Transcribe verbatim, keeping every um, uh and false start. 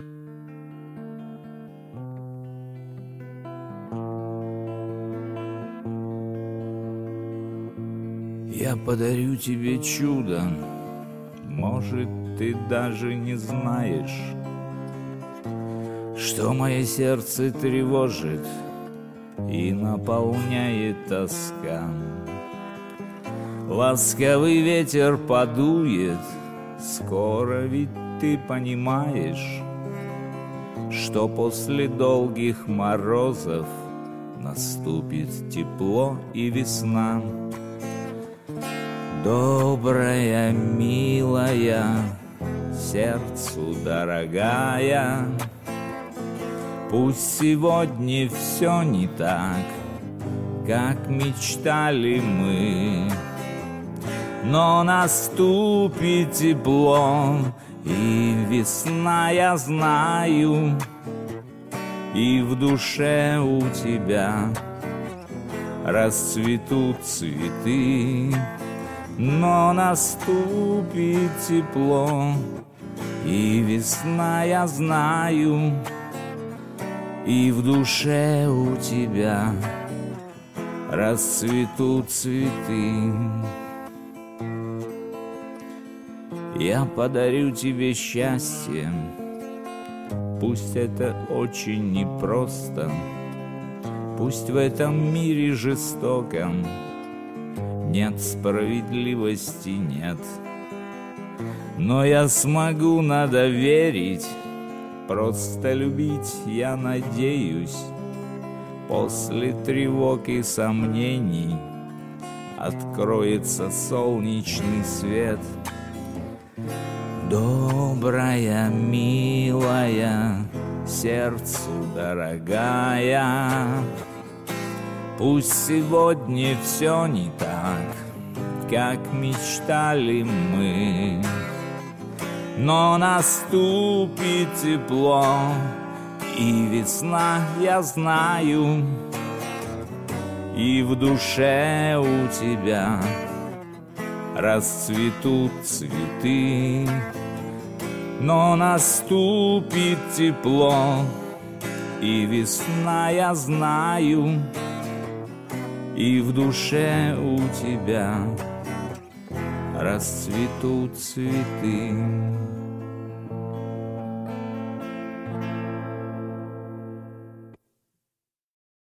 Я подарю тебе чудо, может, ты даже не знаешь, что мое сердце тревожит и наполняет тоска. Ласковый ветер подует, скоро ведь ты понимаешь, что после долгих морозов наступит тепло и весна. Добрая, милая, сердцу дорогая, пусть сегодня все не так, как мечтали мы, но наступит тепло и весна, я знаю, и в душе у тебя расцветут цветы. Но наступит тепло и весна, я знаю, и в душе у тебя расцветут цветы. Я подарю тебе счастье, пусть это очень непросто, пусть в этом мире жестоком нет справедливости, нет. Но я смогу, надо верить, просто любить я надеюсь. После тревог и сомнений откроется солнечный свет. Добрая, милая, сердцу дорогая, пусть сегодня все не так, как мечтали мы, но наступит тепло и весна, я знаю, и в душе у тебя расцветут цветы, но наступит тепло и весна, я знаю, и в душе у тебя расцветут цветы.